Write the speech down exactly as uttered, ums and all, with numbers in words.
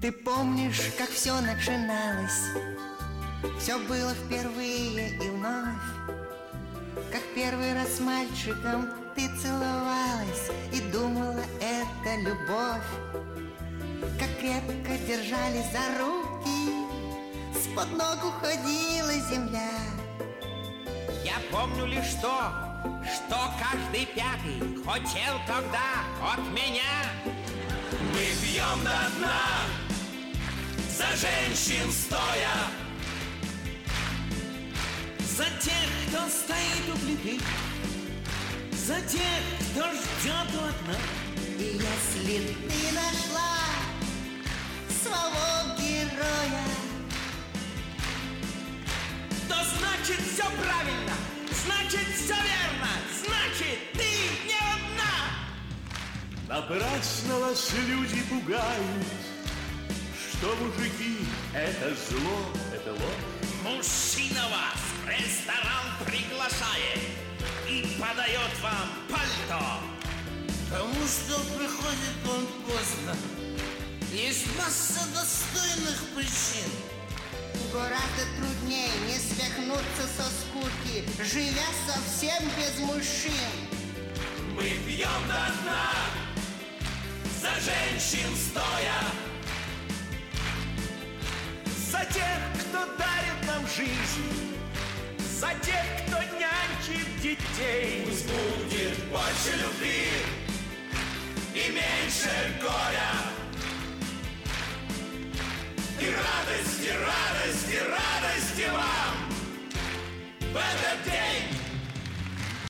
Ты помнишь, как все начиналось? Все было впервые и вновь. Как первый раз с мальчиком ты целовалась и думала, это любовь. Как крепко держались за руки, с-под ног уходила земля. Я помню лишь то, что каждый пятый хотел тогда от меня. Мы пьем до дна, за женщин стоя, за тех, кто стоит у плиты, за тех, кто ждет у окна. И если ты нашла своего героя, то значит все правильно, значит все верно, значит ты не одна. Напрасно вас люди пугают, что мужики — это зло, это ложь. Мужчина вас в ресторан приглашает и подает вам пальто. Потому что приходит он поздно. Есть масса достойных причин. гораздо труднее не свихнуться со скуки, живя совсем без мужчин. Мы пьем до дна, за женщин стоя, за тех, кто дарит нам жизнь, за тех, кто нянчит детей. пусть будет больше любви и меньше горя.